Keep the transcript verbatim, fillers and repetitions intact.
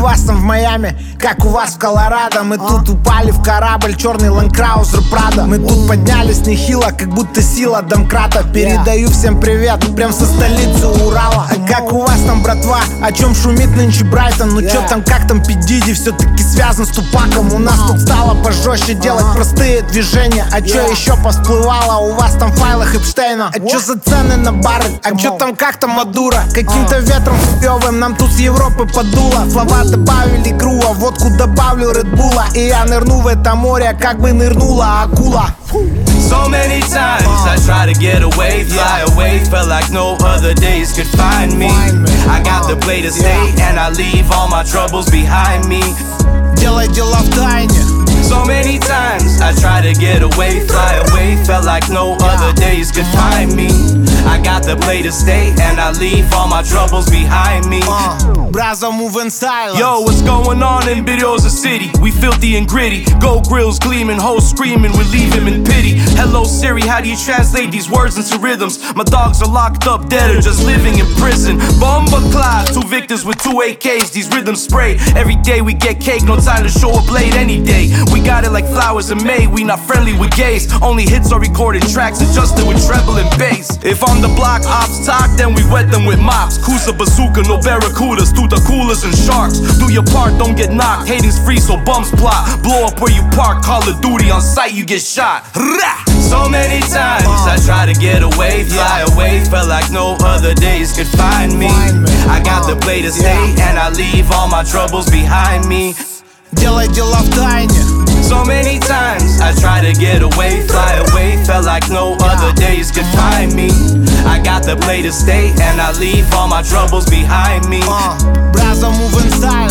вас там в Майами, как у вас в Колорадо. Мы тут упали в корабль, черный Land Cruiser Prado. Мы тут поднялись нехило, как будто сила домкрата. Передаю всем привет, прям со столицы Урала. А как у вас там, братва, о чем шумит нынче Брайтон? Ну чё там, как там Пи Диди, все-таки связан с Тупаком. У нас тут стало пожестче делать простые движения. А чё еще посплывало у вас там в файлах Эпштейна? А чё за цены на бары? А чё там, как там Мадуро? Каким-то ветром хуёвым нам тут с Европы подуло. Слова добавили игру, а водку добавлю Редбула. И я нырну в это море, как бы нырнула акула. So many times I try to get away, fly away. Felt like no other days could find me. I got the play to stay, and I leave all my troubles behind me. Делай дела в тайне. So many times I try to get away, fly away. Felt like no other days could find me. I got the play to stay, and I leave all my troubles behind me. Brazzo move in silence. Yo, what's going on in Berioza City? We filthy and gritty, gold grills gleaming, hoes screaming, we leave him in pity. Hello Siri, how do you translate these words into rhythms? My dogs are locked up dead or just living in prison. Bomba class, two victims with two A Ks, these rhythms spray. Every day we get cake, no time to show a blade any day. We got it like flowers in May, we not friendly with gays. Only hits are recorded tracks adjusted with treble and bass. If on the block ops talk, then we wet them with mops. Kusa bazooka, no barracudas, tuta coolers and sharks. Do your part, don't get knocked, hating's free so bums plot. Blow up where you park, Call of Duty on sight, you get shot. So many times I try to get away, fly away. Felt like no other days could find me. I got the play to stay, and I leave all my troubles behind me. Делай дела в тайне. So many times I try to get away, fly away. Felt like no other days could find me. I got the play to stay, and I leave all my troubles behind me. Brazzo move in silence.